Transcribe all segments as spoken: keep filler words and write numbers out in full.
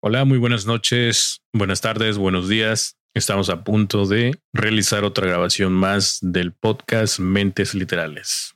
Hola, muy buenas noches, buenas tardes, buenos días. Estamos a punto de realizar otra grabación más del podcast Mentes Literales.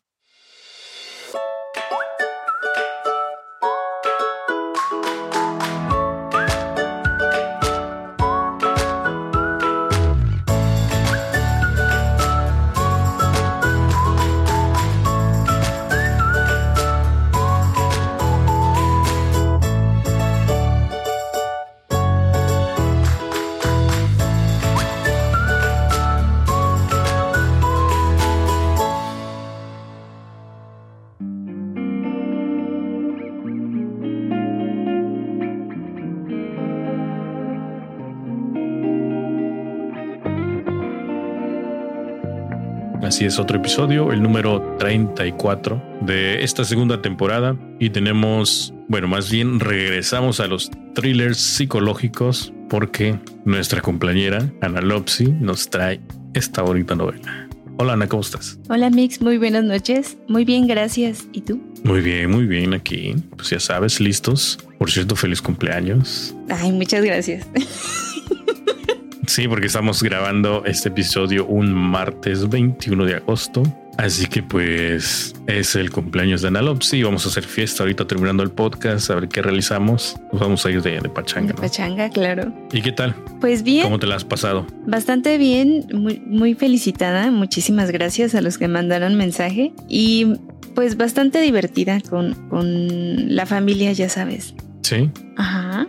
Así es, otro episodio, el número treinta y cuatro de esta segunda temporada. Y tenemos, bueno, más bien regresamos a los thrillers psicológicos porque nuestra compañera Ana Lopsi nos trae esta bonita novela. Hola Ana, ¿cómo estás? Hola Mix, muy buenas noches. Muy bien, gracias. ¿Y tú? Muy bien, muy bien aquí. Pues ya sabes, listos. Por cierto, feliz cumpleaños. Ay, muchas gracias. Sí, porque estamos grabando este episodio un martes veintiuno de agosto. Así que pues es el cumpleaños de Ana Lopsi. Vamos a hacer fiesta ahorita terminando el podcast. A ver qué realizamos. Nos vamos a ir de, de pachanga. De ¿no? pachanga, claro. ¿Y qué tal? Pues bien. ¿Cómo te la has pasado? Bastante bien, muy, muy felicitada. Muchísimas gracias a los que mandaron mensaje. Y pues bastante divertida con, con la familia, ya sabes. Sí. Ajá.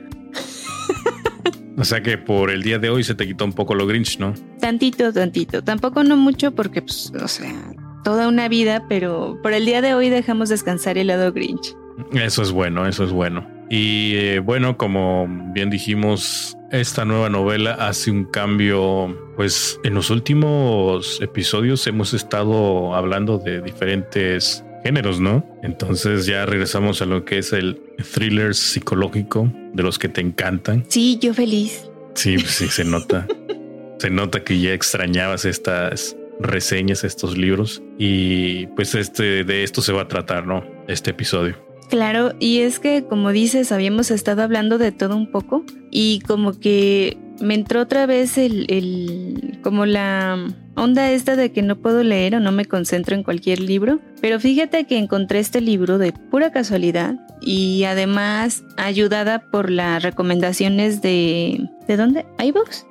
O sea que por el día de hoy se te quitó un poco lo Grinch, ¿no? Tantito, tantito. Tampoco no mucho porque, pues, o sea, toda una vida, pero por el día de hoy dejamos descansar el lado Grinch. Eso es bueno, eso es bueno. Y eh, bueno, como bien dijimos, esta nueva novela hace un cambio. Pues en los últimos episodios hemos estado hablando de diferentes géneros, ¿no? Entonces ya regresamos a lo que es el thriller psicológico de los que te encantan. Sí, yo feliz. Sí, sí, se nota. Se nota que ya extrañabas estas reseñas, estos libros. Y pues este de esto se va a tratar, ¿no? Este episodio. Claro, y es que como dices, habíamos estado hablando de todo un poco y como que me entró otra vez el, el como la onda esta de que no puedo leer o no me concentro en cualquier libro, pero fíjate que encontré este libro de pura casualidad y además ayudada por las recomendaciones de ¿de dónde? iBooks.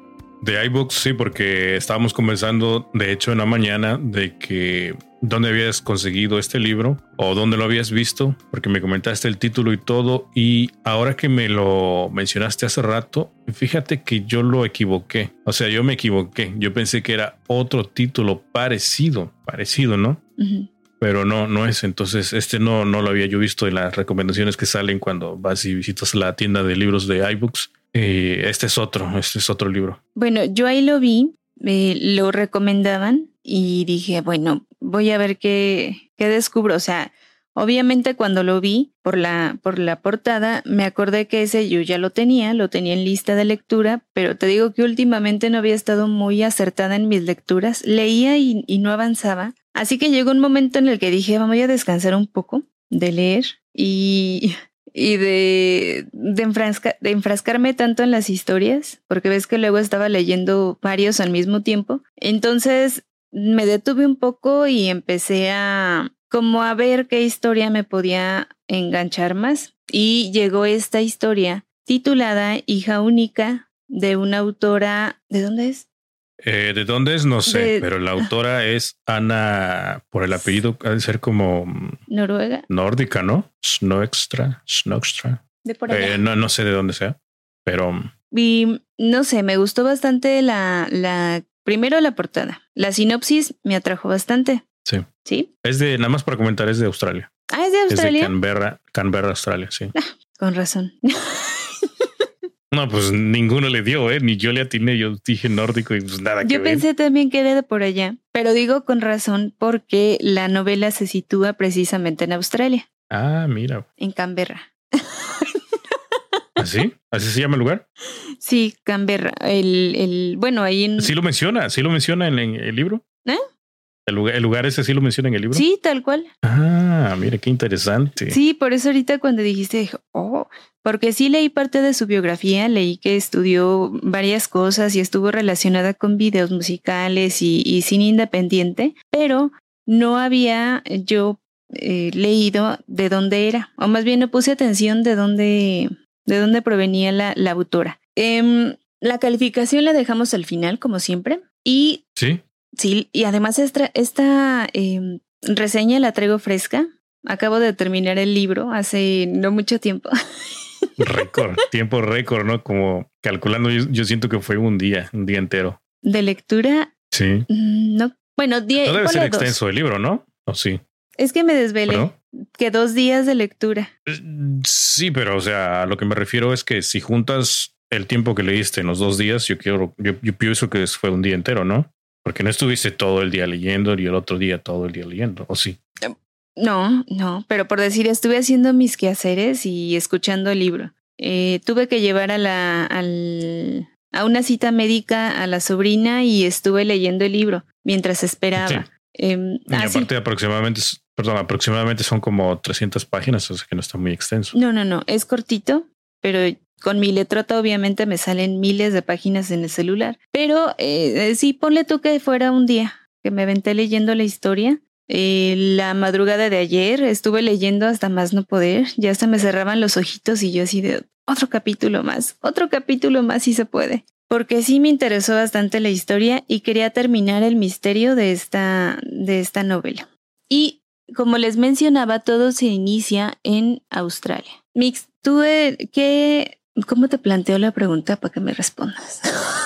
De iBooks, sí, porque estábamos conversando, de hecho, en la mañana de que dónde habías conseguido este libro o dónde lo habías visto, porque me comentaste el título y todo. Y ahora que me lo mencionaste hace rato, fíjate que yo lo equivoqué. O sea, yo me equivoqué. Yo pensé que era otro título parecido, parecido, ¿no? Uh-huh. Pero no, no es. Entonces, este no, no lo había yo visto en las recomendaciones que salen cuando vas y visitas la tienda de libros de iBooks. Eh, este es otro, este es otro libro. Bueno, yo ahí lo vi, eh, lo recomendaban y dije, bueno, voy a ver qué, qué descubro. O sea, obviamente cuando lo vi por la, por la portada, me acordé que ese yo ya lo tenía, lo tenía en lista de lectura, pero te digo que últimamente no había estado muy acertada en mis lecturas. Leía y, y no avanzaba. Así que llegó un momento en el que dije, voy a descansar un poco de leer y... Y de, de, enfrasca, de enfrascarme tanto en las historias, porque ves que luego estaba leyendo varios al mismo tiempo. Entonces me detuve un poco y empecé a como a ver qué historia me podía enganchar más. Y llegó esta historia titulada Hija Única de una autora... ¿De dónde es? Eh, ¿De dónde es? No sé, de... pero la autora es Ana, por el apellido, ha de ser como... Noruega. Nórdica, ¿no? Snöxtra, Snöxtra. De por allá. Eh, no, no sé de dónde sea, pero... Y no sé, me gustó bastante la, la... Primero la portada. La sinopsis me atrajo bastante. Sí. ¿Sí? Es de, nada más para comentar, es de Australia. Ah, es de Australia. Es de Canberra, Canberra, Australia, sí. Ah, con razón. No, pues ninguno le dio, ¿eh? Ni yo le atiné, yo dije nórdico y pues nada que Yo ver. pensé también que era de por allá, pero digo con razón porque la novela se sitúa precisamente en Australia. Ah, mira. En Canberra. ¿Así? ¿Así se llama el lugar? Sí, Canberra. El, el, bueno, ahí en... Sí lo menciona, sí lo menciona en, en el libro. ¿Eh? ¿El lugar, el lugar ese sí lo menciona en el libro? Sí, tal cual. Ah, mira, qué interesante. Sí, por eso ahorita cuando dijiste, dije, oh, porque sí leí parte de su biografía, leí que estudió varias cosas y estuvo relacionada con videos musicales y, y cine independiente, pero no había yo eh, leído de dónde era, o más bien no puse atención de dónde, de dónde provenía la, la autora. Eh, la calificación la dejamos al final, como siempre, y sí, sí, y además esta, esta eh, reseña la traigo fresca. Acabo de terminar el libro hace no mucho tiempo. Récord, tiempo récord, ¿no? Como calculando, yo, yo siento que fue un día, un día entero. ¿De lectura? Sí. No, bueno, die, no debe ser dos. extenso el libro, ¿no? ¿O sí? Es que me desvelé. ¿Perdón? Que dos días de lectura. Sí, pero o sea, a lo que me refiero es que si juntas el tiempo que leíste en los dos días, yo quiero, yo, yo pienso que fue un día entero, ¿no? Porque no estuviste todo el día leyendo y el otro día todo el día leyendo, ¿o sí? No, no, pero por decir, estuve haciendo mis quehaceres y escuchando el libro. Eh, tuve que llevar a la al, a una cita médica a la sobrina y estuve leyendo el libro mientras esperaba. Sí. Eh, y ah, aparte, sí. aproximadamente, perdón, aproximadamente son como trescientas páginas, o sea que no está muy extenso. No, no, no, es cortito, pero con mi letrota obviamente me salen miles de páginas en el celular. Pero eh, sí, ponle tú que fuera un día que me aventé leyendo la historia. Eh, la madrugada de ayer estuve leyendo hasta más no poder, ya se me cerraban los ojitos y yo así de otro capítulo más, otro capítulo más si se puede, porque sí me interesó bastante la historia y quería terminar el misterio de esta, de esta novela. Y como les mencionaba, todo se inicia en Australia. Mix, ¿tú eh, qué, cómo te planteo la pregunta para que me respondas?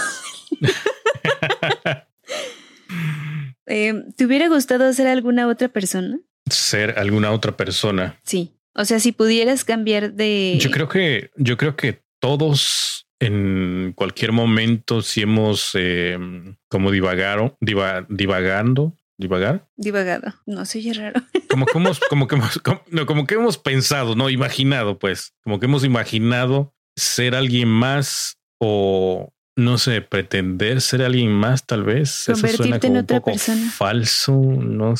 Eh, ¿Te hubiera gustado ser alguna otra persona? Ser alguna otra persona. Sí. O sea, si pudieras cambiar de... Yo creo que, yo creo que todos en cualquier momento si hemos eh, como divagado, diva, divagando, divagar. Divagado. No, se oye raro. Como que hemos, como que hemos, como, no, como que hemos pensado, no imaginado, pues, como que hemos imaginado ser alguien más o no sé, pretender ser alguien más, tal vez. Eso suena como un poco persona. falso, no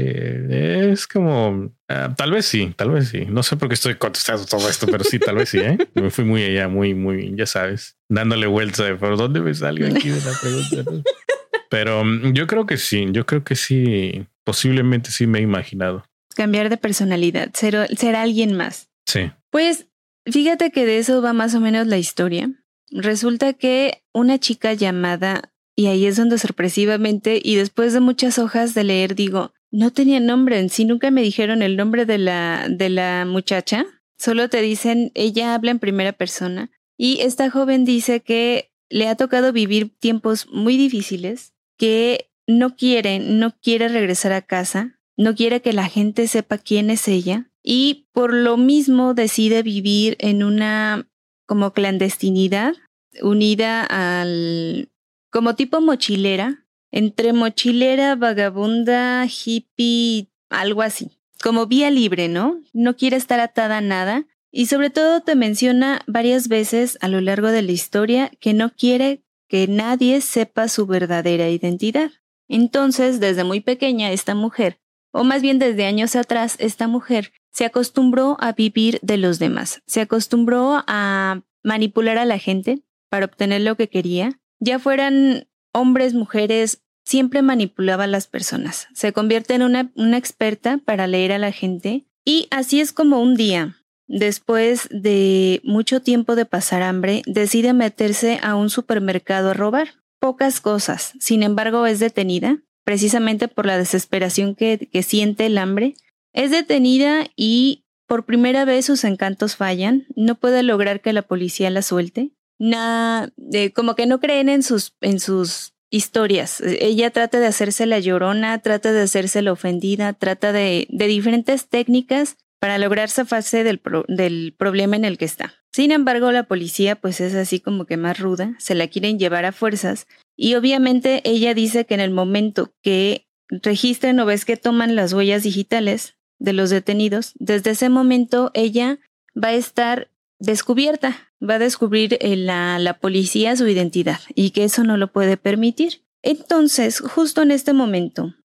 sé. Es como, uh, tal vez sí, tal vez sí. No sé por qué estoy contestando todo esto, pero sí, tal vez sí, ¿eh? Me fui muy allá, muy, muy, ya sabes, dándole vuelta de, ¿pero dónde me salgo aquí de la pregunta? Pero um, yo creo que sí, yo creo que sí, posiblemente sí me he imaginado. Cambiar de personalidad, ser, ser alguien más. Sí. Pues, fíjate que de eso va más o menos la historia. Resulta que una chica llamada, y ahí es donde sorpresivamente, y después de muchas hojas de leer, digo, no tenía nombre en sí, nunca me dijeron el nombre de la, de la muchacha, solo te dicen, ella habla en primera persona, y esta joven dice que le ha tocado vivir tiempos muy difíciles, que no quiere, no quiere regresar a casa, no quiere que la gente sepa quién es ella, y por lo mismo decide vivir en una como clandestinidad, unida al, como tipo mochilera, entre mochilera, vagabunda, hippie, algo así, como vía libre, ¿no? No quiere estar atada a nada y sobre todo te menciona varias veces a lo largo de la historia que no quiere que nadie sepa su verdadera identidad. Entonces, desde muy pequeña, esta mujer, o más bien desde años atrás, esta mujer se acostumbró a vivir de los demás, se acostumbró a manipular a la gente para obtener lo que quería, ya fueran hombres, mujeres, siempre manipulaba a las personas. Se convierte en una, una experta para leer a la gente y así es como un día, después de mucho tiempo de pasar hambre, decide meterse a un supermercado a robar. Pocas cosas, sin embargo es detenida, precisamente por la desesperación que, que siente el hambre. Es detenida y por primera vez sus encantos fallan, no puede lograr que la policía la suelte. Nah, eh, como que no creen en sus, en sus historias. Ella trata de hacerse la llorona, trata de hacerse la ofendida, trata de, de diferentes técnicas para lograr zafarse del, pro, del problema en el que está. Sin embargo, la policía pues es así como que más ruda, se la quieren llevar a fuerzas y obviamente ella dice que en el momento que registran o ves que toman las huellas digitales de los detenidos, desde ese momento ella va a estar descubierta, va a descubrir en la, la policía su identidad y que eso no lo puede permitir. Entonces, justo en este momento,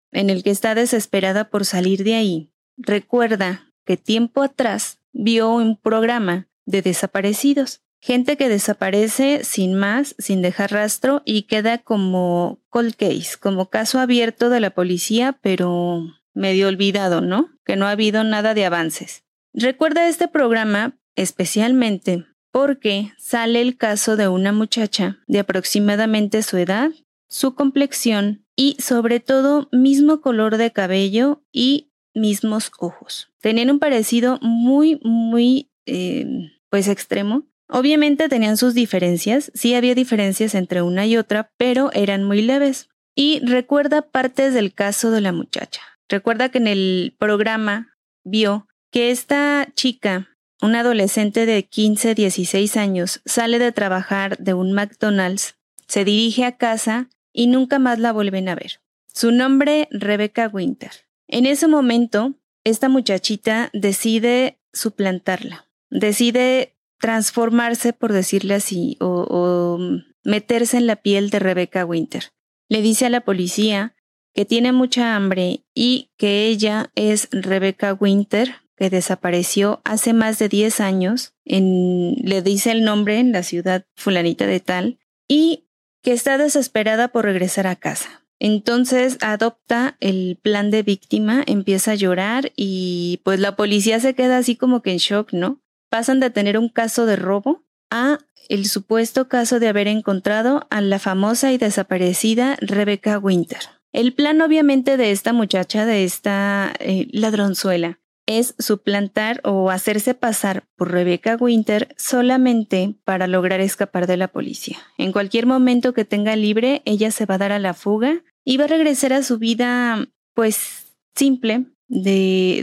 en el que está desesperada por salir de ahí, recuerda que tiempo atrás vio un programa de desaparecidos. Gente que desaparece sin más, sin dejar rastro y queda como cold case, como caso abierto de la policía, pero medio olvidado, ¿no? Que no ha habido nada de avances. Recuerda este programa especialmente porque sale el caso de una muchacha de aproximadamente su edad, su complexión y sobre todo mismo color de cabello y mismos ojos. Tenían un parecido muy, muy, eh, pues extremo. Obviamente tenían sus diferencias, sí había diferencias entre una y otra, pero eran muy leves. Y recuerda partes del caso de la muchacha. Recuerda que en el programa vio que esta chica, una adolescente de quince, dieciséis años, sale de trabajar de un McDonald's, se dirige a casa y nunca más la vuelven a ver. Su nombre, Rebecca Winter. En ese momento, esta muchachita decide suplantarla, decide transformarse, por decirle así, o, o meterse en la piel de Rebecca Winter. Le dice a la policía que tiene mucha hambre y que ella es Rebecca Winter, que desapareció hace más de diez años, en, le dice el nombre en la ciudad fulanita de tal, y que está desesperada por regresar a casa. Entonces adopta el plan de víctima, empieza a llorar y pues la policía se queda así como que en shock, ¿no? Pasan de tener un caso de robo a el supuesto caso de haber encontrado a la famosa y desaparecida Rebecca Winter. El plan obviamente de esta muchacha, de esta eh, ladronzuela, es suplantar o hacerse pasar por Rebecca Winter solamente para lograr escapar de la policía. En cualquier momento que tenga libre, ella se va a dar a la fuga y va a regresar a su vida, pues, simple, de,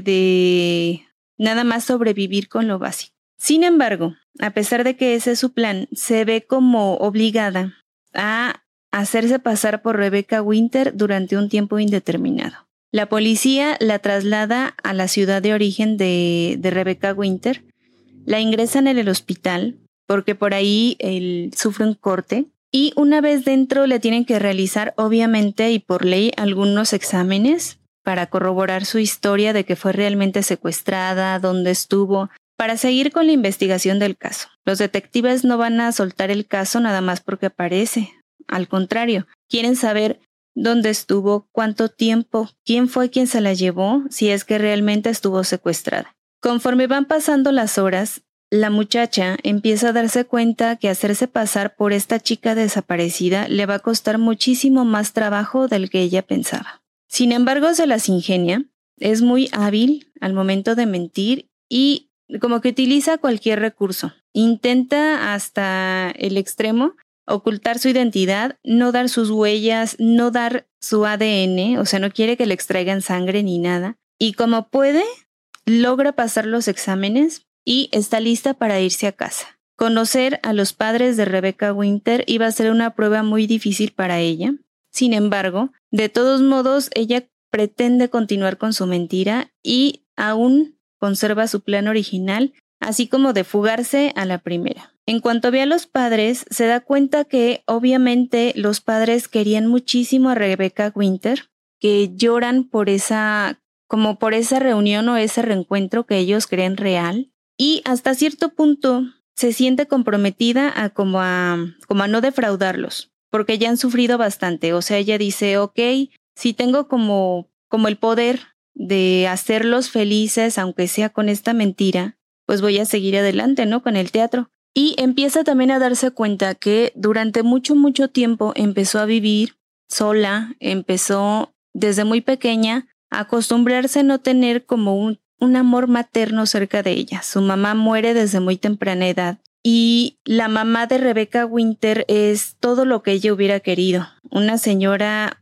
de nada más sobrevivir con lo básico. Sin embargo, a pesar de que ese es su plan, se ve como obligada a hacerse pasar por Rebecca Winter durante un tiempo indeterminado. La policía la traslada a la ciudad de origen de, de Rebecca Winter, la ingresan en el hospital porque por ahí él sufre un corte y una vez dentro le tienen que realizar obviamente y por ley algunos exámenes para corroborar su historia de que fue realmente secuestrada, dónde estuvo, para seguir con la investigación del caso. Los detectives no van a soltar el caso nada más porque aparece, al contrario, quieren saber dónde estuvo, cuánto tiempo, quién fue quien se la llevó, si es que realmente estuvo secuestrada. Conforme van pasando las horas, la muchacha empieza a darse cuenta que hacerse pasar por esta chica desaparecida le va a costar muchísimo más trabajo del que ella pensaba. Sin embargo, se las ingenia, es muy hábil al momento de mentir y como que utiliza cualquier recurso. Intenta hasta el extremo ocultar su identidad, no dar sus huellas, no dar su A D N, o sea, no quiere que le extraigan sangre ni nada. Y como puede, logra pasar los exámenes y está lista para irse a casa. Conocer a los padres de Rebecca Winter iba a ser una prueba muy difícil para ella. Sin embargo, de todos modos, ella pretende continuar con su mentira y aún conserva su plan original, así como de fugarse a la primera. En cuanto ve a los padres, se da cuenta que obviamente los padres querían muchísimo a Rebecca Winter, que lloran por esa, como por esa reunión o ese reencuentro que ellos creen real, y hasta cierto punto se siente comprometida a como a, como a no defraudarlos, porque ya han sufrido bastante. O sea, ella dice, ok, si tengo como, como el poder de hacerlos felices, aunque sea con esta mentira, pues voy a seguir adelante, ¿no? Con el teatro. Y empieza también a darse cuenta que durante mucho, mucho tiempo empezó a vivir sola, empezó desde muy pequeña a acostumbrarse a no tener como un, un amor materno cerca de ella. Su mamá muere desde muy temprana edad y la mamá de Rebecca Winter es todo lo que ella hubiera querido. Una señora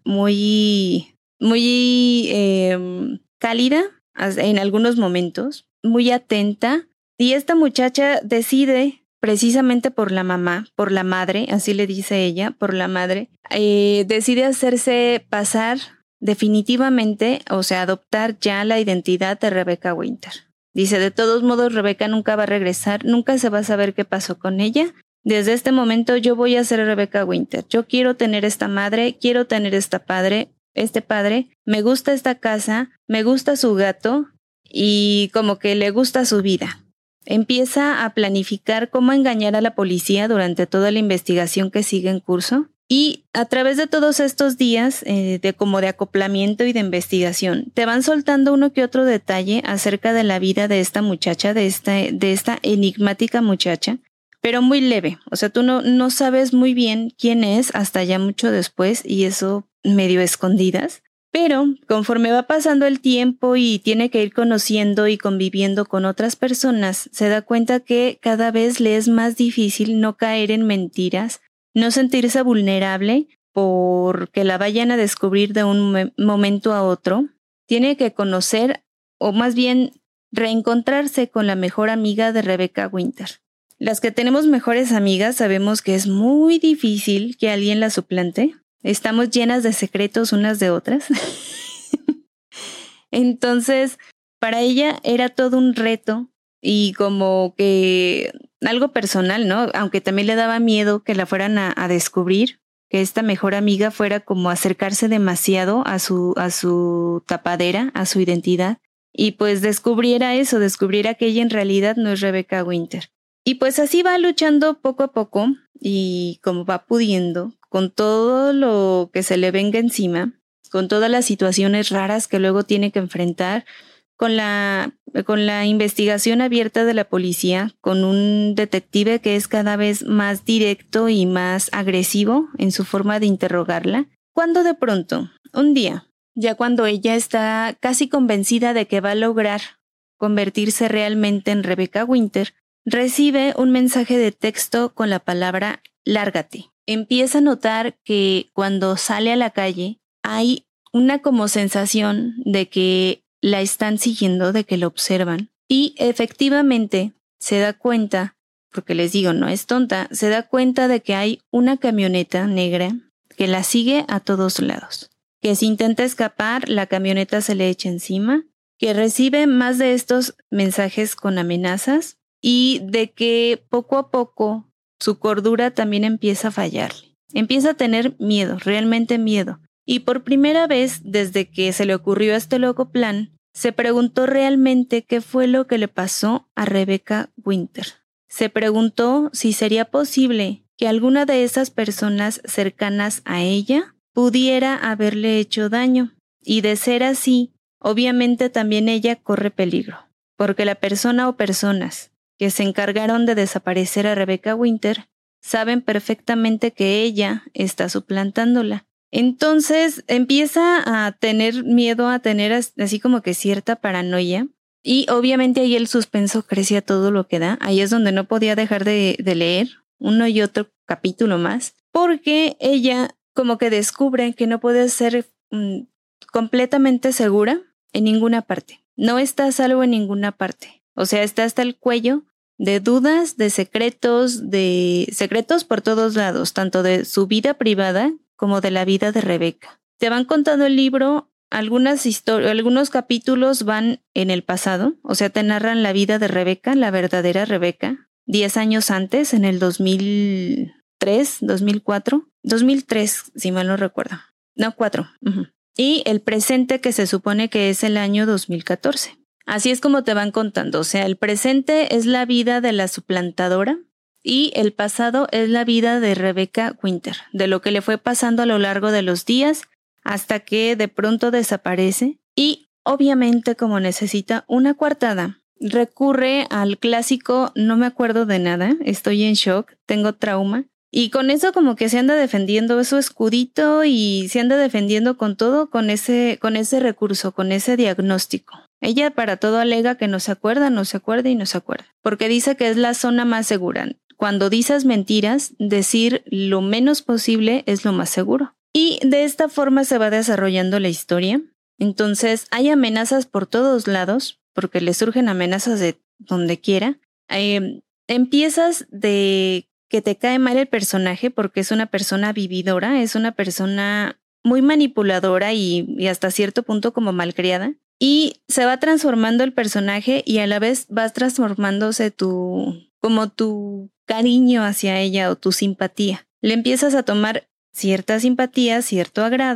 muy, muy eh, cálida en algunos momentos, muy atenta. Y esta muchacha decide, precisamente por la mamá, por la madre, así le dice ella, por la madre, eh, decide hacerse pasar definitivamente, o sea, adoptar ya la identidad de Rebecca Winter. Dice, de todos modos, Rebecca nunca va a regresar, nunca se va a saber qué pasó con ella. Desde este momento yo voy a ser Rebecca Winter. Yo quiero tener esta madre, quiero tener esta padre, este padre, me gusta esta casa, me gusta su gato y como que le gusta su vida. Empieza a planificar cómo engañar a la policía durante toda la investigación que sigue en curso. Y a través de todos estos días eh, de como de acoplamiento y de investigación, te van soltando uno que otro detalle acerca de la vida de esta muchacha, de esta, de esta enigmática muchacha, pero muy leve. O sea, tú no, no sabes muy bien quién es hasta ya mucho después y eso medio escondidas. Pero conforme va pasando el tiempo y tiene que ir conociendo y conviviendo con otras personas, se da cuenta que cada vez le es más difícil no caer en mentiras, no sentirse vulnerable porque la vayan a descubrir de un momento a otro. Tiene que conocer, o más bien reencontrarse con la mejor amiga de Rebecca Winter. Las que tenemos mejores amigas sabemos que es muy difícil que alguien la suplante. Estamos llenas de secretos unas de otras. Entonces, para ella era todo un reto y como que algo personal, ¿no? Aunque también le daba miedo que la fueran a, a descubrir, que esta mejor amiga fuera como acercarse demasiado a su, a su tapadera, a su identidad, y pues descubriera eso, descubriera que ella en realidad no es Rebecca Winter. Y pues así va luchando poco a poco y como va pudiendo, con todo lo que se le venga encima, con todas las situaciones raras que luego tiene que enfrentar, con la, con la investigación abierta de la policía, con un detective que es cada vez más directo y más agresivo en su forma de interrogarla, cuando de pronto, un día, ya cuando ella está casi convencida de que va a lograr convertirse realmente en Rebecca Winter, recibe un mensaje de texto con la palabra lárgate. Empieza a notar que cuando sale a la calle hay una como sensación de que la están siguiendo, de que la observan. Y efectivamente se da cuenta, porque les digo, no es tonta, se da cuenta de que hay una camioneta negra que la sigue a todos lados. Que si intenta escapar, la camioneta se le echa encima, que recibe más de estos mensajes con amenazas y de que poco a poco su cordura también empieza a fallarle. Empieza a tener miedo, realmente miedo. Y por primera vez, desde que se le ocurrió este loco plan, se preguntó realmente qué fue lo que le pasó a Rebecca Winter. Se preguntó si sería posible que alguna de esas personas cercanas a ella pudiera haberle hecho daño. Y de ser así, obviamente también ella corre peligro, porque la persona o personas que se encargaron de desaparecer a Rebecca Winter saben perfectamente que ella está suplantándola. Entonces empieza a tener miedo, a tener así como que cierta paranoia y obviamente ahí el suspenso crece a todo lo que da. Ahí es donde no podía dejar de, de leer uno y otro capítulo más porque ella como que descubre que no puede ser mm, completamente segura en ninguna parte. No está a salvo en ninguna parte. O sea, está hasta el cuello de dudas, de secretos, de secretos por todos lados, tanto de su vida privada como de la vida de Rebecca. Te van contando el libro, algunas historias, algunos capítulos van en el pasado, o sea, te narran la vida de Rebecca, la verdadera Rebecca, diez años antes, en el dos mil tres, dos mil cuatro, dos mil tres, si mal no recuerdo. No, cuatro. Uh-huh. Y el presente que se supone que es el año dos mil catorce. Así es como te van contando, o sea, el presente es la vida de la suplantadora y el pasado es la vida de Rebecca Winter, de lo que le fue pasando a lo largo de los días hasta que de pronto desaparece y obviamente como necesita una coartada, recurre al clásico no me acuerdo de nada, estoy en shock, tengo trauma y con eso como que se anda defendiendo, es su escudito y se anda defendiendo con todo con ese, con ese recurso, con ese diagnóstico. Ella para todo alega que no se acuerda, no se acuerda y no se acuerda, porque dice que es la zona más segura. Cuando dices mentiras, decir lo menos posible es lo más seguro. Y de esta forma se va desarrollando la historia. Entonces hay amenazas por todos lados, porque le surgen amenazas de donde quiera. Eh, empiezas de que te cae mal el personaje porque es una persona vividora, es una persona muy manipuladora y, y hasta cierto punto como malcriada. Y se va transformando el personaje y a la vez vas transformándose tu, como tu cariño hacia ella o tu simpatía. Le empiezas a tomar cierta simpatía, cierto agrado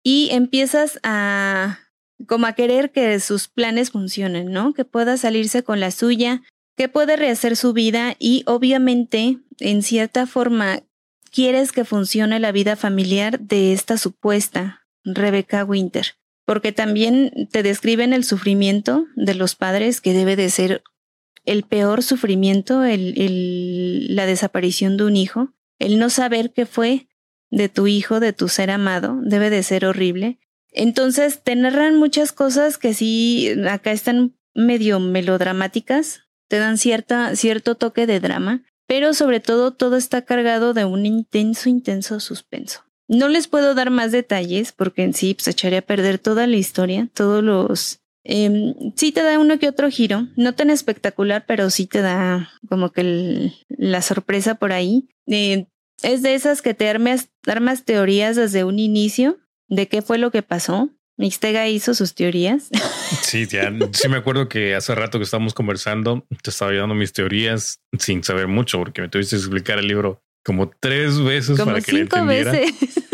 y empiezas a como a querer que sus planes funcionen, ¿no? Que pueda salirse con la suya, que puede rehacer su vida y obviamente, en cierta forma, quieres que funcione la vida familiar de esta supuesta Rebecca Winter, porque también te describen el sufrimiento de los padres, que debe de ser el peor sufrimiento, el, el, la desaparición de un hijo, el no saber qué fue de tu hijo, de tu ser amado, debe de ser horrible. Entonces te narran muchas cosas que sí, acá están medio melodramáticas, te dan cierta, cierto toque de drama, pero sobre todo todo está cargado de un intenso, intenso suspenso. No les puedo dar más detalles porque en sí pues, echaría a perder toda la historia, todos los... Eh, sí te da uno que otro giro, no tan espectacular, pero sí te da como que el, la sorpresa por ahí. Eh, es de esas que te armas, armas teorías desde un inicio de qué fue lo que pasó. Mixtega hizo sus teorías. Sí, ya, sí me acuerdo que hace rato que estábamos conversando, te estaba dando mis teorías sin saber mucho, porque me tuviste que explicar el libro como tres veces como para que le entendiera. Veces.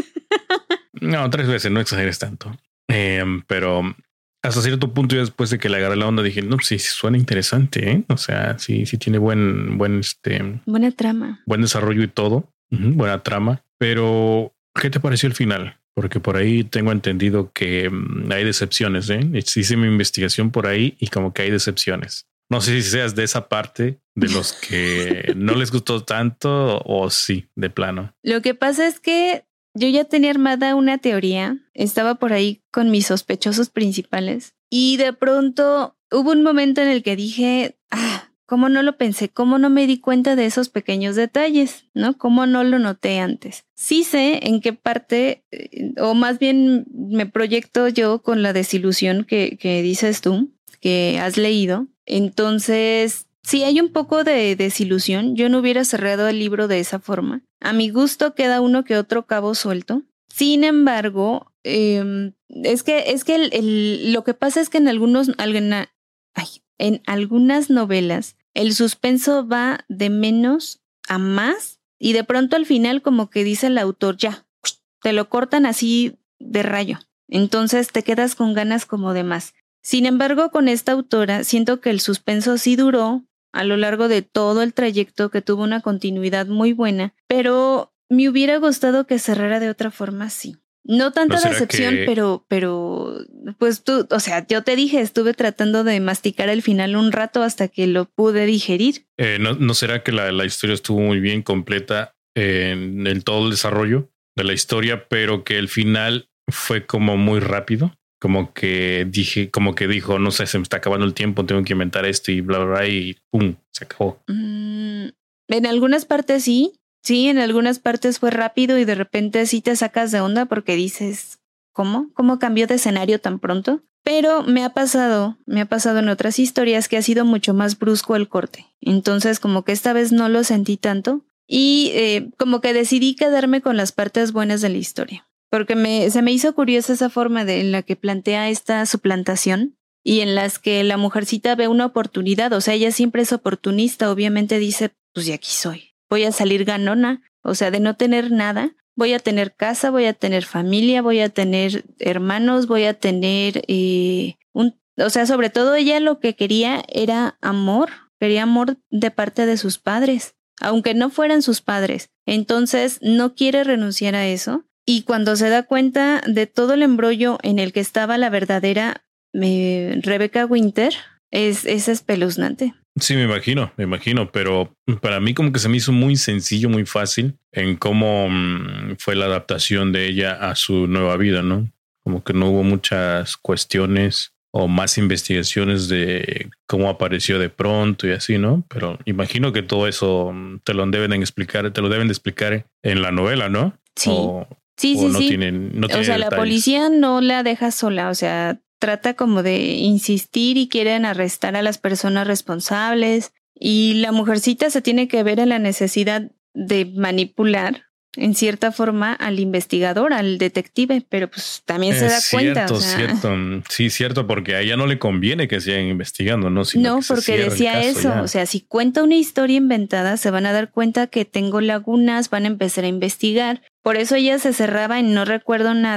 No, tres veces, no exageres tanto. Eh, pero hasta cierto punto, ya después de que le agarré la onda, dije, no, sí, sí suena interesante, ¿eh? O sea, sí, sí tiene buen, buen, este... Buena trama. Buen desarrollo y todo. Uh-huh, buena trama. Pero, ¿qué te pareció el final? Porque por ahí tengo entendido que um, hay decepciones, ¿eh? Hice mi investigación por ahí y como que hay decepciones. No sé si seas de esa parte de los que no les gustó tanto o sí, de plano. Lo que pasa es que yo ya tenía armada una teoría, estaba por ahí con mis sospechosos principales y de pronto hubo un momento en el que dije, ah, ¿cómo no lo pensé? ¿Cómo no me di cuenta de esos pequeños detalles? ¿No? ¿Cómo no lo noté antes? Sí sé en qué parte, o más bien me proyecto yo con la desilusión que, que dices tú, que has leído. Entonces, sí hay un poco de desilusión. Yo no hubiera cerrado el libro de esa forma. A mi gusto queda uno que otro cabo suelto. Sin embargo, eh, es que, es que el, el, lo que pasa es que en algunos, alguna, ay, en algunas novelas el suspenso va de menos a más y de pronto al final como que dice el autor, ya, te lo cortan así de rayo. Entonces te quedas con ganas como de más. Sin embargo, con esta autora siento que el suspenso sí duró a lo largo de todo el trayecto, que tuvo una continuidad muy buena, pero me hubiera gustado que cerrara de otra forma, sí. No tanta ¿No decepción, que... pero, pero, pues tú, o sea, yo te dije, estuve tratando de masticar el final un rato hasta que lo pude digerir. Eh, ¿no, ¿No será que la, la historia estuvo muy bien completa en el todo el desarrollo de la historia, pero que el final fue como muy rápido? Como que dije, como que dijo, no sé, se me está acabando el tiempo, tengo que inventar esto y bla, bla, bla, y pum, se acabó. Mm, en algunas partes sí, sí, en algunas partes fue rápido y de repente sí te sacas de onda porque dices, ¿cómo? ¿Cómo cambió de escenario tan pronto? Pero me ha pasado, me ha pasado en otras historias que ha sido mucho más brusco el corte. Entonces como que esta vez no lo sentí tanto y eh, como que decidí quedarme con las partes buenas de la historia. Porque me, se me hizo curiosa esa forma de, en la que plantea esta suplantación y en las que la mujercita ve una oportunidad. O sea, ella siempre es oportunista. Obviamente dice, pues de aquí soy. Voy a salir ganona. O sea, de no tener nada. Voy a tener casa, voy a tener familia, voy a tener hermanos, voy a tener eh, un... O sea, sobre todo ella lo que quería era amor. Quería amor de parte de sus padres. Aunque no fueran sus padres. Entonces, no quiere renunciar a eso. Y cuando se da cuenta de todo el embrollo en el que estaba la verdadera eh, Rebecca Winter, es, es espeluznante. Sí, me imagino, me imagino, pero para mí como que se me hizo muy sencillo, muy fácil en cómo mmm, fue la adaptación de ella a su nueva vida, ¿no? Como que no hubo muchas cuestiones o más investigaciones de cómo apareció de pronto y así, ¿no? Pero imagino que todo eso te lo deben explicar, te lo deben de explicar en la novela, ¿no? Sí. O, Sí, sí, no sí. Tienen, no tienen o sea, detalles. La policía no la deja sola, o sea, trata como de insistir y quieren arrestar a las personas responsables y la mujercita se tiene que ver en la necesidad de manipular en cierta forma al investigador, al detective, pero pues también se es da cierto, cuenta. O sea, cierto, sí, cierto, porque a ella no le conviene que sigan investigando, ¿no? Sino no, que se porque cierre decía el caso eso, ya. o sea, si cuenta una historia inventada, se van a dar cuenta que tengo lagunas, van a empezar a investigar. Por eso ella se cerraba en no recuerdo nada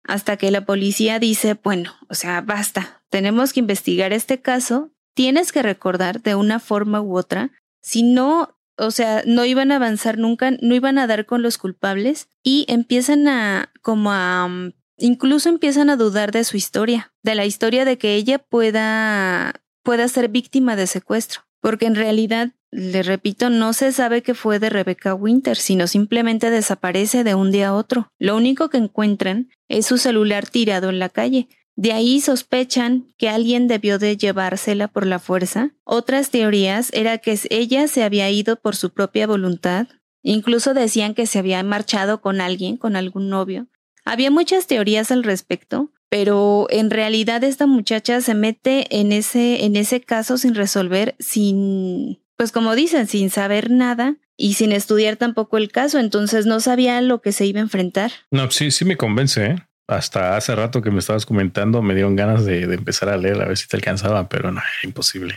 hasta que la policía dice, bueno, o sea, basta, tenemos que investigar este caso, tienes que recordar de una forma u otra, si no, o sea, no iban a avanzar nunca, no iban a dar con los culpables y empiezan a, como a, um, incluso empiezan a dudar de su historia, de la historia de que ella pueda, pueda ser víctima de secuestro, porque en realidad, le repito, no se sabe qué fue de Rebecca Winter, sino simplemente desaparece de un día a otro. Lo único que encuentran es su celular tirado en la calle. De ahí sospechan que alguien debió de llevársela por la fuerza. Otras teorías era que ella se había ido por su propia voluntad. Incluso decían que se había marchado con alguien, con algún novio. Había muchas teorías al respecto, pero en realidad esta muchacha se mete en ese, en ese caso sin resolver, sin... Pues como dicen, sin saber nada y sin estudiar tampoco el caso, entonces no sabía lo que se iba a enfrentar. No, sí, sí me convence, ¿eh? Hasta hace rato que me estabas comentando me dieron ganas de, de empezar a leer a ver si te alcanzaba, pero no, imposible.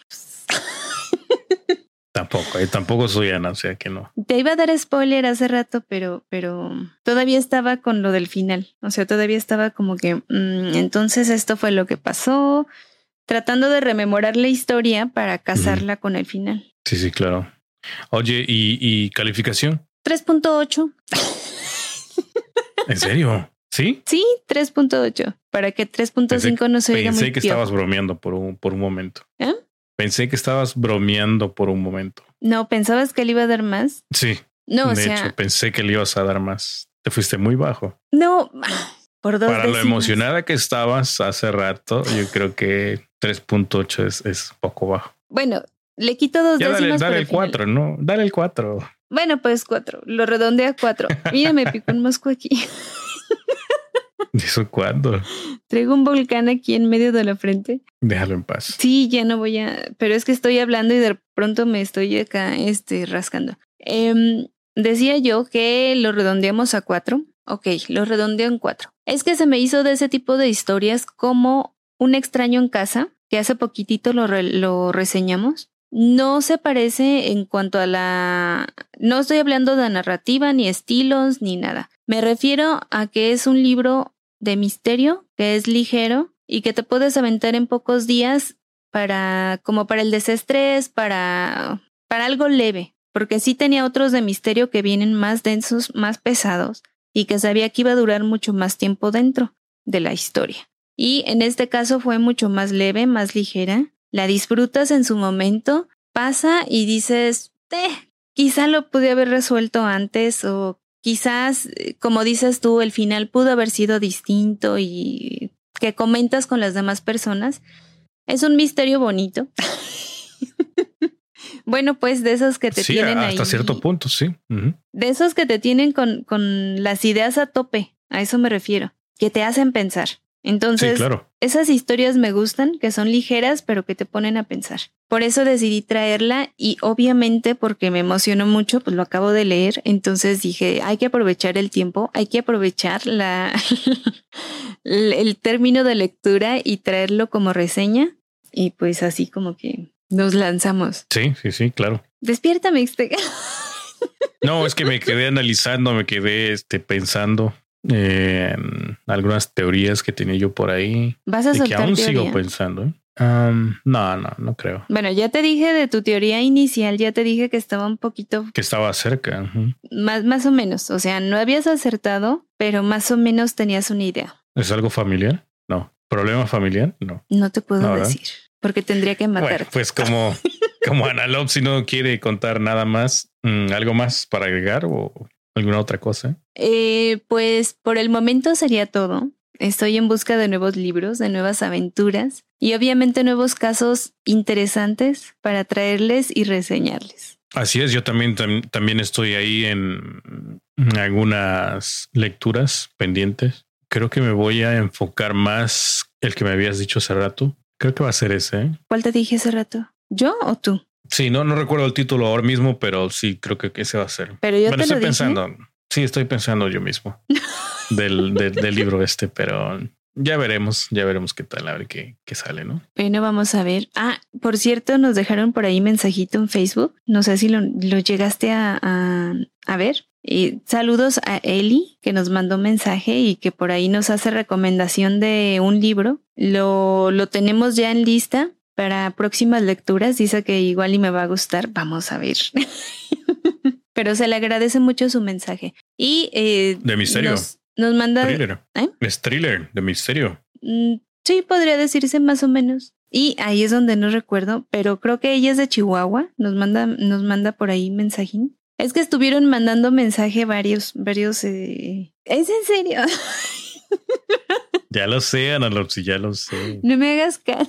Tampoco, eh, tampoco soy Ana, o sea que no. Te iba a dar spoiler hace rato, pero, pero todavía estaba con lo del final, o sea, todavía estaba como que, mmm, entonces esto fue lo que pasó, tratando de rememorar la historia para casarla uh-huh. con el final. Sí, sí, claro. Oye, ¿y, y calificación? tres punto ocho. ¿En serio? ¿Sí? Sí, tres punto ocho. Para que tres punto cinco no se oiga muy Pensé que piojo. Estabas bromeando por un, por un momento. ¿Eh? Pensé que estabas bromeando por un momento. No, ¿pensabas que le iba a dar más? Sí. No, de o sea... hecho, pensé que le ibas a dar más. Te fuiste muy bajo. No, por dos Para décimas. lo emocionada que estabas hace rato, yo creo que tres punto ocho es, es poco bajo. Bueno, le quito dos ya décimas. Dale, dale el cuatro, ¿no? Dale el cuatro. Bueno, pues cuatro. Lo redondea a cuatro. Mira, me picó un mosco aquí. ¿Eso cuándo? Traigo un volcán aquí en medio de la frente. Déjalo en paz. Sí, ya no voy a... Pero es que estoy hablando y de pronto me estoy acá este, rascando. Eh, decía yo que lo redondeamos a cuatro. Ok, lo redondeo en cuatro. Es que se me hizo de ese tipo de historias como Un extraño en casa, que hace poquitito lo, re, lo reseñamos. No se parece en cuanto a la... No estoy hablando de narrativa, ni estilos, ni nada. Me refiero a que es un libro de misterio, que es ligero y que te puedes aventar en pocos días para... como para el desestrés, para... para algo leve. Porque sí tenía otros de misterio que vienen más densos, más pesados, y que sabía que iba a durar mucho más tiempo dentro de la historia. Y en este caso fue mucho más leve, más ligera. La disfrutas en su momento, pasa y dices, eh, quizá lo pude haber resuelto antes o quizás, como dices tú, el final pudo haber sido distinto y que comentas con las demás personas. Es un misterio bonito. Bueno, pues de esos que te sí, tienen hasta ahí. Hasta cierto punto, sí. Uh-huh. De esos que te tienen con, con las ideas a tope, a eso me refiero, que te hacen pensar. Entonces, sí, claro. Esas historias me gustan, que son ligeras, pero que te ponen a pensar. Por eso decidí traerla y obviamente porque me emocionó mucho, pues lo acabo de leer, entonces dije, hay que aprovechar el tiempo, hay que aprovechar la el término de lectura y traerlo como reseña y pues así como que nos lanzamos. Sí, sí, sí, claro. Despiértame, Ixteca. No, es que me quedé analizando, me quedé este, pensando eh, en algunas teorías que tenía yo por ahí. ¿Vas a soltar que aún teoría? sigo pensando. ¿eh? Um, no, no, no creo. Bueno, ya te dije de tu teoría inicial, ya te dije que estaba un poquito... Que estaba cerca. Uh-huh. Más, más o menos, o sea, no habías acertado, pero más o menos tenías una idea. ¿Es algo familiar? No. ¿Problema familiar? No. No te puedo no, decir, porque tendría que matarte. Bueno, pues como, como Analop, si no quiere contar nada más, ¿algo más para agregar o alguna otra cosa? Eh, pues por el momento sería todo. Estoy en busca de nuevos libros, de nuevas aventuras y obviamente nuevos casos interesantes para traerles y reseñarles. Así es, yo también, tam- también estoy ahí en algunas lecturas pendientes. Creo que me voy a enfocar más el que me habías dicho hace rato. Creo que va a ser ese. ¿eh? ¿Cuál te dije hace rato? ¿Yo o tú? Sí, no, no recuerdo el título ahora mismo, pero sí creo que ese va a ser. Pero yo bueno, te estoy lo pensando. dije. Sí, estoy pensando yo mismo del, del, del libro este, pero ya veremos, ya veremos qué tal, a ver qué, qué sale, ¿no? Bueno, vamos a ver. Ah, por cierto, nos dejaron por ahí mensajito en Facebook. No sé si lo, lo llegaste a, a, a ver. Y saludos a Eli, que nos mandó mensaje y que por ahí nos hace recomendación de un libro. Lo, lo tenemos ya en lista para próximas lecturas. Dice que igual y me va a gustar. Vamos a ver. Pero se le agradece mucho su mensaje. Y eh, de misterio. Nos, nos manda... Thriller. ¿Eh? Es thriller, de misterio. Mm, sí, podría decirse más o menos. Y ahí es donde no recuerdo, pero creo que ella es de Chihuahua. Nos manda, nos manda por ahí mensajín. Es que estuvieron mandando mensaje varios, varios... Eh... ¿Es en serio? Ya lo sé, Analopsi, ya lo sé. No me hagas cara.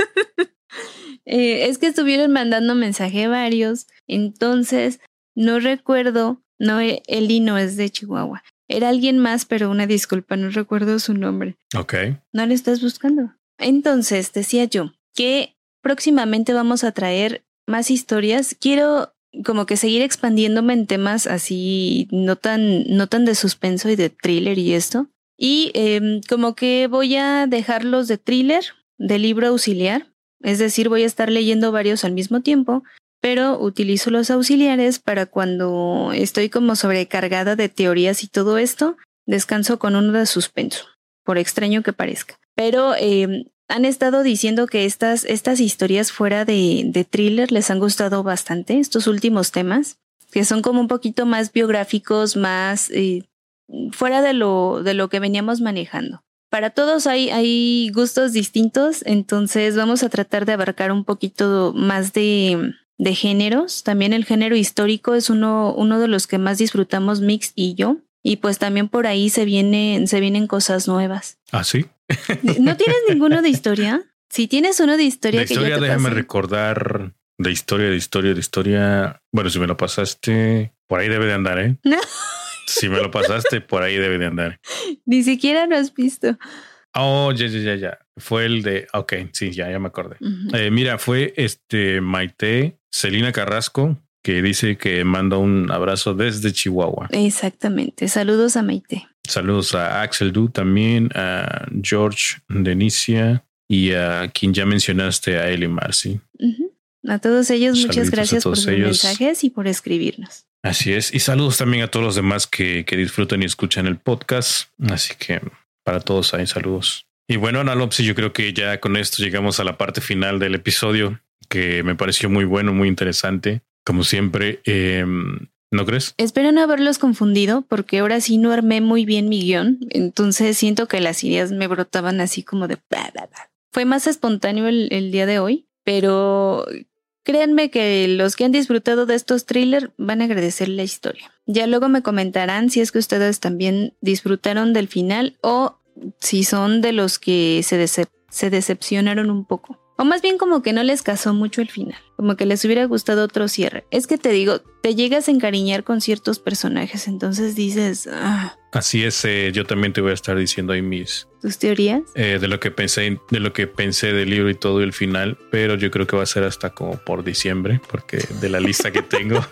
eh, es que estuvieron mandando mensaje varios. Entonces, no recuerdo... No, Eli no es de Chihuahua. Era alguien más, pero una disculpa, no recuerdo su nombre. Ok. ¿No le estás buscando? Entonces, decía yo que próximamente vamos a traer más historias. Quiero... como que seguir expandiéndome en temas así no tan, no tan de suspenso y de thriller y esto. Y eh, como que voy a dejarlos de thriller, de libro auxiliar. Es decir, voy a estar leyendo varios al mismo tiempo, pero utilizo los auxiliares para cuando estoy como sobrecargada de teorías y todo esto, descanso con uno de suspenso, por extraño que parezca. Pero... Eh, han estado diciendo que estas, estas historias fuera de, de thriller les han gustado bastante, estos últimos temas, que son como un poquito más biográficos, más eh, fuera de lo, de lo que veníamos manejando. Para todos hay, hay gustos distintos, entonces vamos a tratar de abarcar un poquito más de, de géneros. También el género histórico es uno, uno de los que más disfrutamos Mix y yo. Y pues también por ahí se vienen, se vienen cosas nuevas. ¿Ah, sí? ¿No tienes ninguno de historia? Si tienes uno de historia... De historia, que ya te déjame pasé. recordar. De historia, de historia, de historia... Bueno, si me lo pasaste, por ahí debe de andar, ¿eh? No. Si me lo pasaste, por ahí debe de andar. Ni siquiera lo has visto. Oh, ya, ya, ya, ya. Fue el de... Ok, sí, ya, ya me acordé. Uh-huh. Eh, mira, fue este Maite Celina Carrasco, que dice que manda un abrazo desde Chihuahua. Exactamente. Saludos a Maite. Saludos a Axel Du también, a George Denicia y a quien ya mencionaste, a Eli Marcy. Uh-huh. A todos ellos, saluditos, muchas gracias por sus ellos. mensajes y por escribirnos. Así es. Y saludos también a todos los demás que, que disfrutan y escuchan el podcast. Así que para todos hay saludos. Y bueno, Analopsi, yo creo que ya con esto llegamos a la parte final del episodio, que me pareció muy bueno, muy interesante. Como siempre, eh, ¿no crees? Espero no haberlos confundido, porque ahora sí no armé muy bien mi guión. Entonces siento que las ideas me brotaban así como de... Fue más espontáneo el, el día de hoy, pero créanme que los que han disfrutado de estos thrillers van a agradecer la historia. Ya luego me comentarán si es que ustedes también disfrutaron del final o si son de los que se, decep- se decepcionaron un poco. O más bien como que no les casó mucho el final, como que les hubiera gustado otro cierre. Es que te digo, te llegas a encariñar con ciertos personajes, entonces dices... Ah. Así es, eh, yo también te voy a estar diciendo ahí mis... ¿Tus teorías? Eh, de lo que pensé, de lo que pensé del libro y todo el final, pero yo creo que va a ser hasta como por diciembre, porque de la lista que tengo...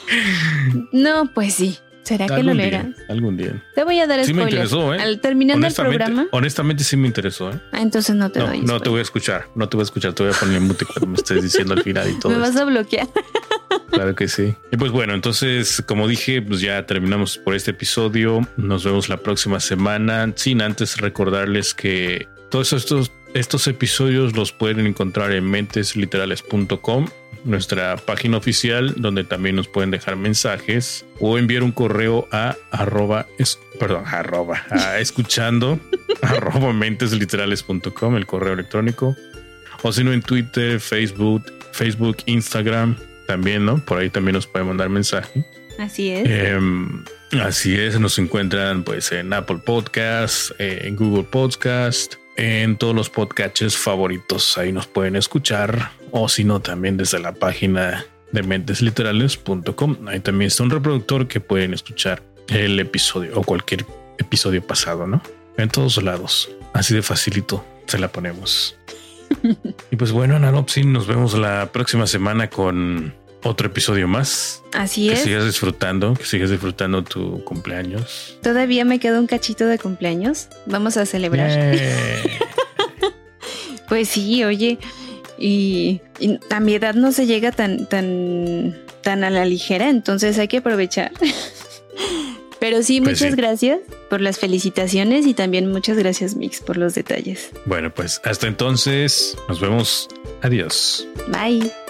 No, pues sí. ¿Será que lo leerás? Algún día. Te voy a dar spoilers. Sí me interesó, ¿eh? Al terminando el programa. Honestamente sí me interesó, ¿eh? Ah, entonces no te no, doy No, te voy a escuchar. No te voy a escuchar. Te voy a poner en mute cuando me estés diciendo al final y todo. Me vas esto. a bloquear. Claro que sí. Y pues bueno, entonces, como dije, pues ya terminamos por este episodio. Nos vemos la próxima semana. Sin antes recordarles que todos estos, estos episodios los pueden encontrar en mentes literales punto com, nuestra página oficial, donde también nos pueden dejar mensajes o enviar un correo a arroba, es, perdón, arroba, a escuchando arroba mentes literales punto com, el correo electrónico, o si no en Twitter, Facebook, Facebook, Instagram, también, ¿no? Por ahí también nos pueden mandar mensaje. Así es. Eh, así es, nos encuentran pues en Apple Podcasts, eh, en Google Podcast, en todos los podcatchers favoritos. Ahí nos pueden escuchar, o si no, también desde la página de mentes literales punto com. Ahí también está un reproductor que pueden escuchar el episodio o cualquier episodio pasado, ¿no? En todos lados. Así de facilito se la ponemos. Y pues bueno, Analopsi, nos vemos la próxima semana con otro episodio más. Así que es. Que sigas disfrutando, que sigas disfrutando tu cumpleaños. Todavía me queda un cachito de cumpleaños. Vamos a celebrar. Yeah. Pues sí, oye, y, y a mi edad no se llega tan, tan, tan a la ligera, entonces hay que aprovechar. Pero sí, Pues muchas sí. gracias por las felicitaciones y también muchas gracias, Mix, por los detalles. Bueno, pues hasta entonces nos vemos. Adiós. Bye.